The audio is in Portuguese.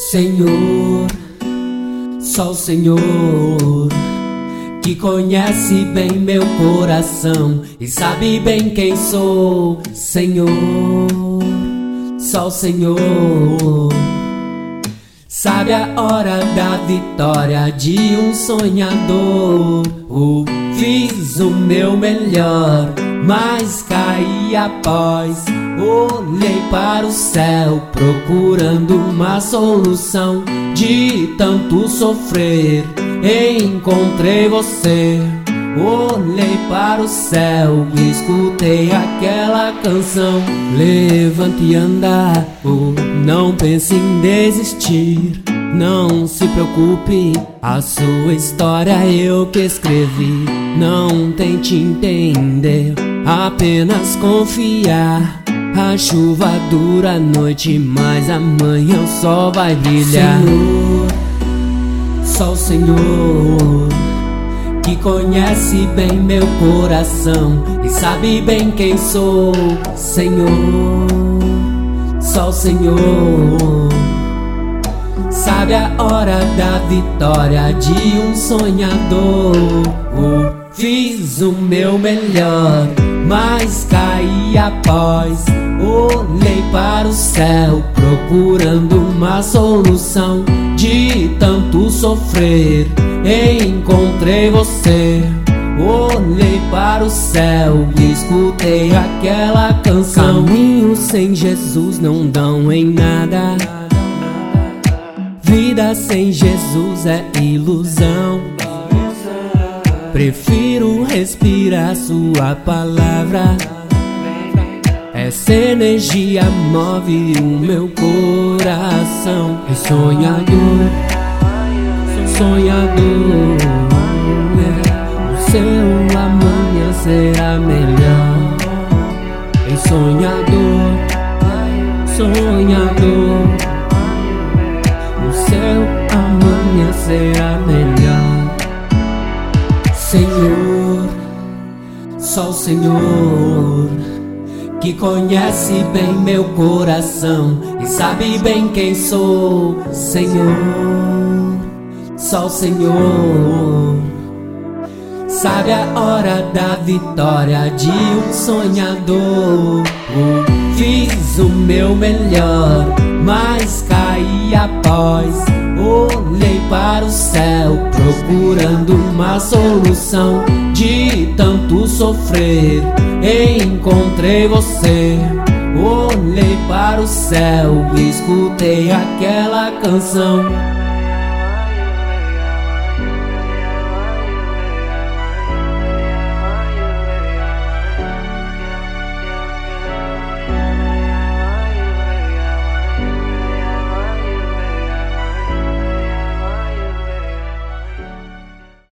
Senhor, só o Senhor que conhece bem meu coração e sabe bem quem sou. Senhor, só o Senhor sabe a hora da vitória de um sonhador. Fiz o meu melhor, mas caí após. Olhei para o céu procurando uma solução. De tanto sofrer, encontrei você. Olhei para o céu, escutei aquela canção. Levante e anda, não pense em desistir. Não se preocupe, a sua história eu que escrevi. Não tente entender, apenas confiar. A chuva dura a noite, mas amanhã o sol vai brilhar. Senhor, só o Senhor que conhece bem meu coração e sabe bem quem sou. Senhor, só o Senhor sabe a hora da vitória de um sonhador. Fiz o meu melhor, mas caí após. Olhei para o céu procurando uma solução. De tanto sofrer, encontrei você. Olhei para o céu e escutei aquela canção. Caminhos sem Jesus não dão em nada. Vida sem Jesus é ilusão. Prefiro respirar sua palavra. Essa energia move o meu coração. E sonhador, sonhador, o seu amanhã será melhor. E sonhador, sonhador, o seu amanhã será melhor. Senhor, só o Senhor que conhece bem meu coração e sabe bem quem sou. Senhor, só o Senhor sabe a hora da vitória de um sonhador. Fiz o meu melhor, mas caí após. Olhei para o céu procurando uma solução. De tanto sofrer, encontrei você. Olhei para o céu, escutei aquela canção.